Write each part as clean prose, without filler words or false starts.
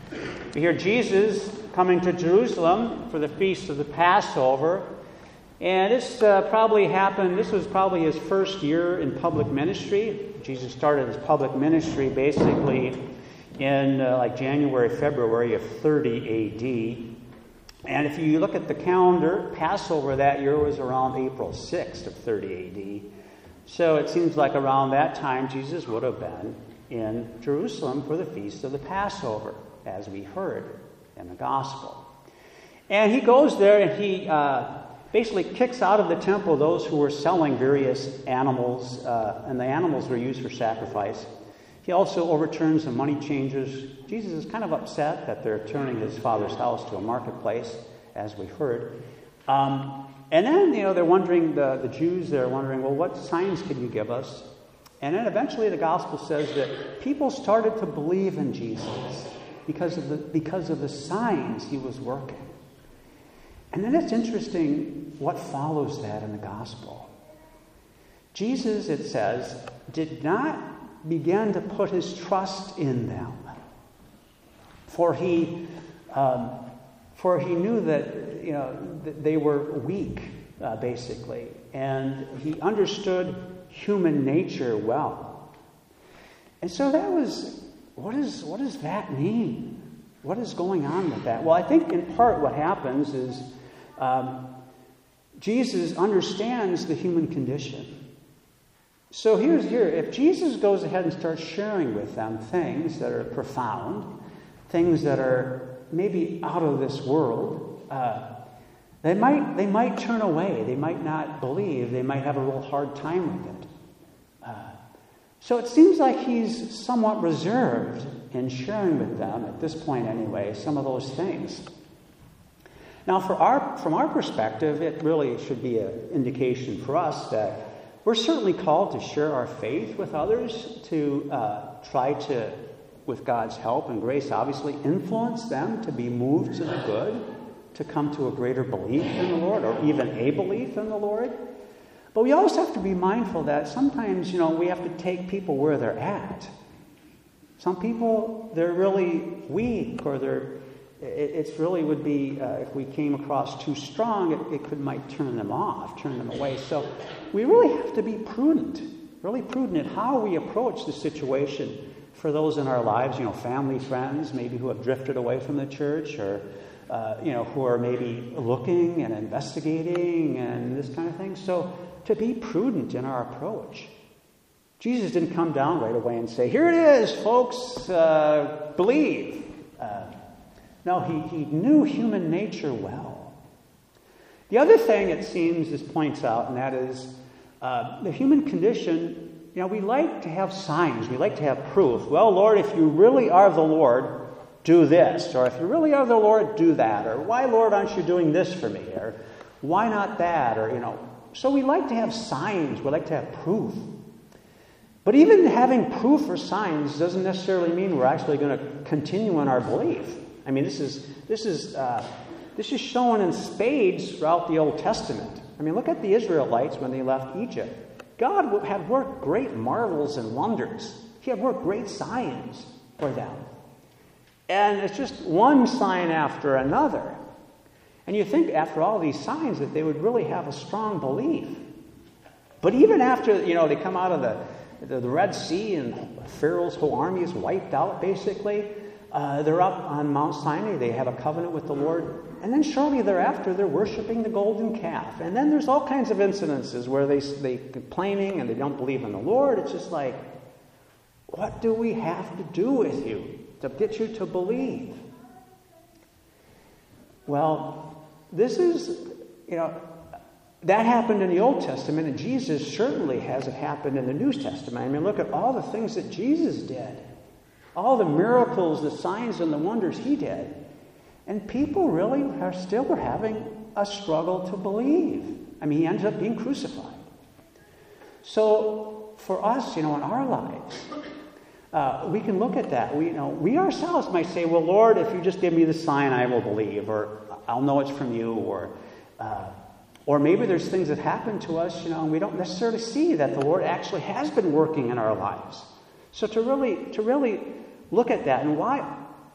We hear Jesus coming to Jerusalem for the feast of the Passover. And this was probably his first year in public ministry. Jesus started his public ministry basically in January, February of 30 A.D. And if you look at the calendar, Passover that year was around April 6th of 30 A.D. So it seems like around that time Jesus would have been in Jerusalem for the feast of the Passover, as we heard in the gospel. And he goes there and he basically kicks out of the temple those who were selling various animals, and the animals were used for sacrifice. He also overturns the money changers. Jesus is kind of upset that they're turning his father's house to a marketplace, as we heard. And then, they're wondering, the Jews, they're wondering, well, what signs can you give us? And then eventually the gospel says that people started to believe in Jesus because of the signs he was working. And then it's interesting what follows that in the gospel. Jesus, it says, did not begin to put his trust in them, for he knew that they were weak, basically, and he understood human nature well. And so that was, what does that mean? What is going on with that? Well, I think in part what happens is Jesus understands the human condition. So if Jesus goes ahead and starts sharing with them things that are profound, things that are maybe out of this world, they might turn away. They might not believe. They might have a real hard time with it. So it seems like he's somewhat reserved in sharing with them, at this point anyway, some of those things. Now, from our perspective, it really should be an indication for us that we're certainly called to share our faith with others, to try to, with God's help and grace, obviously, influence them to be moved to the good, to come to a greater belief in the Lord, or even a belief in the Lord. But we also have to be mindful that sometimes, we have to take people where they're at. Some people, they're really weak, or it's really would be, if we came across too strong, it might turn them off, turn them away. So we really have to be prudent, really prudent in how we approach the situation for those in our lives, family, friends, maybe who have drifted away from the church, or, who are maybe looking and investigating and this kind of thing. So to be prudent in our approach. Jesus didn't come down right away and say, here it is, folks, believe. No, he knew human nature well. The other thing, it seems, this points out, and that is the human condition, we like to have signs. We like to have proof. Well, Lord, if you really are the Lord, do this. Or if you really are the Lord, do that. Or why, Lord, aren't you doing this for me? Or why not that? Or, So we like to have signs. We like to have proof. But even having proof or signs doesn't necessarily mean we're actually going to continue in our belief. I mean, this is shown in spades throughout the Old Testament. I mean, look at the Israelites when they left Egypt. God had worked great marvels and wonders. He had worked great signs for them. And it's just one sign after another. And you think after all these signs that they would really have a strong belief. But even after, they come out of the Red Sea and Pharaoh's whole army is wiped out, basically. They're up on Mount Sinai. They have a covenant with the Lord. And then shortly thereafter, they're worshiping the golden calf. And then there's all kinds of incidences where they're complaining and they don't believe in the Lord. It's just like, what do we have to do with you to get you to believe? Well, this is, that happened in the Old Testament, and Jesus certainly has it happened in the New Testament. I mean, look at all the things that Jesus did. All the miracles, the signs, and the wonders he did. And people really are still having a struggle to believe. I mean, he ended up being crucified. So for us, in our lives, we can look at that. We ourselves might say, well, Lord, if you just give me the sign, I will believe, or I'll know it's from you, or maybe there's things that happen to us, and we don't necessarily see that the Lord actually has been working in our lives. So to really look at that, and why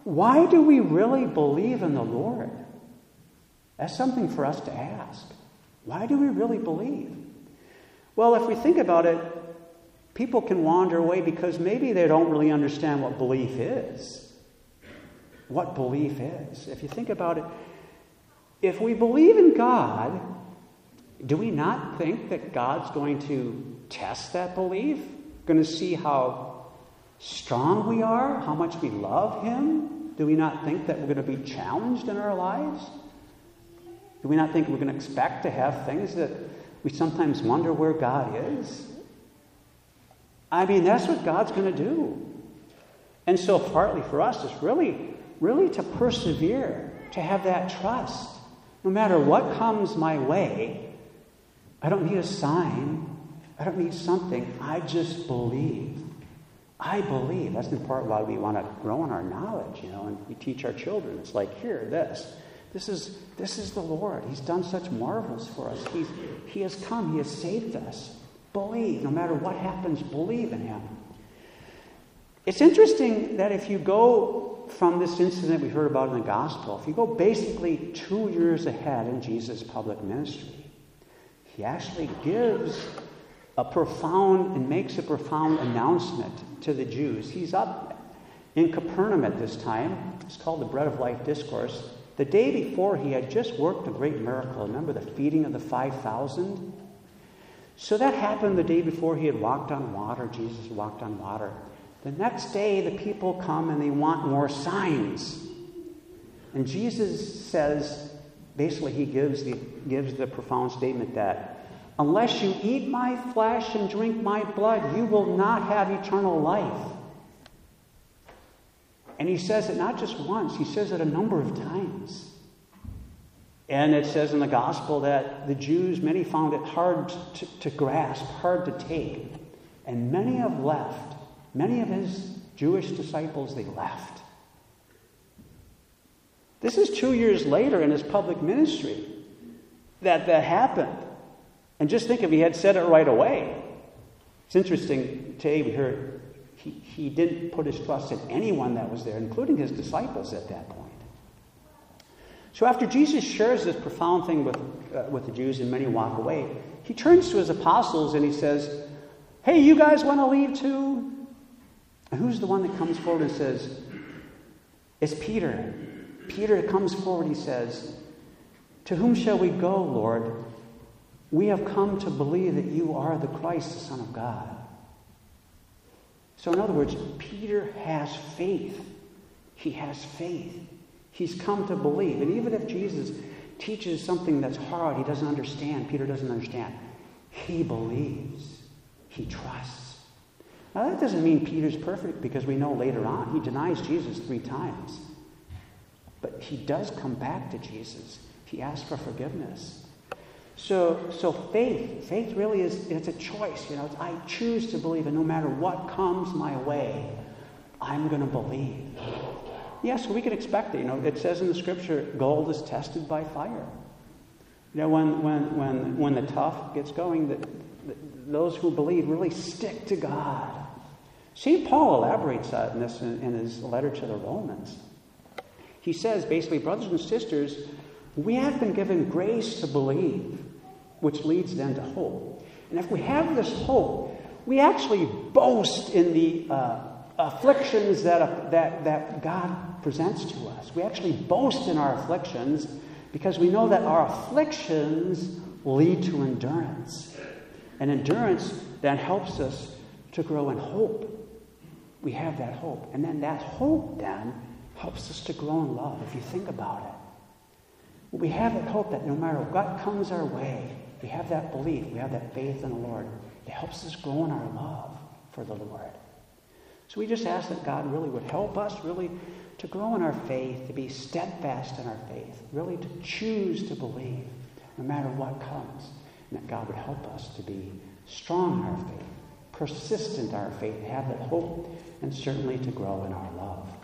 why do we really believe in the Lord? That's something for us to ask. Why do we really believe? Well, if we think about it, people can wander away because maybe they don't really understand what belief is. What belief is. If you think about it, if we believe in God, do we not think that God's going to test that belief? Going to see how strong we are, how much we love Him? Do we not think that we're going to be challenged in our lives? Do we not think we're going to expect to have things that we sometimes wonder where God is? I mean, that's what God's going to do. And so partly for us, it's really to persevere, to have that trust. No matter what comes my way, I don't need a sign. I don't need something. I just believe. I believe. That's in part why we want to grow in our knowledge, and we teach our children. It's like, here, this is the Lord. He's done such marvels for us. He has come. He has saved us. Believe. No matter what happens, believe in Him. It's interesting that if you go from this incident we heard about in the gospel, if you go basically 2 years ahead in Jesus' public ministry, He actually gives makes a profound announcement to the Jews. He's up in Capernaum at this time. It's called the Bread of Life Discourse. The day before, He had just worked a great miracle. Remember the feeding of the 5,000? So that happened the day before He had walked on water. Jesus walked on water. The next day, the people come and they want more signs. And Jesus says, basically He gives the profound statement that unless you eat my flesh and drink my blood, you will not have eternal life. And He says it not just once, He says it a number of times. And it says in the gospel that the Jews, many found it hard to grasp, hard to take. And many have left. Many of His Jewish disciples, they left. This is 2 years later in His public ministry that happened. And just think if He had said it right away. It's interesting, today we heard he didn't put His trust in anyone that was there, including His disciples at that point. So after Jesus shares this profound thing with the Jews and many walk away, He turns to His apostles and He says, hey, you guys want to leave too? And who's the one that comes forward and says, it's Peter. Peter comes forward, he says, to whom shall we go, Lord? We have come to believe that you are the Christ, the Son of God. So in other words, Peter has faith. He has faith. He's come to believe. And even if Jesus teaches something that's hard, he doesn't understand, Peter doesn't understand, he believes. He trusts. Now that doesn't mean Peter's perfect, because we know later on he denies Jesus 3 times. But he does come back to Jesus. He asks for forgiveness. So faith really it's a choice. I choose to believe, and no matter what comes my way, I'm going to believe. Yes, we can expect it. It says in the Scripture, gold is tested by fire. When the tough gets going, those who believe really stick to God. St. Paul elaborates on this in his letter to the Romans. He says, basically, brothers and sisters, we have been given grace to believe, which leads then to hope. And if we have this hope, we actually boast in the afflictions that God presents to us. We actually boast in our afflictions because we know that our afflictions lead to endurance. And endurance then helps us to grow in hope. We have that hope. And then that hope then helps us to grow in love, if you think about it. We have that hope that no matter what comes our way, we have that belief, we have that faith in the Lord. It helps us grow in our love for the Lord. So we just ask that God really would help us really to grow in our faith, to be steadfast in our faith, really to choose to believe no matter what comes. And that God would help us to be strong in our faith, persistent in our faith, have that hope, and certainly to grow in our love.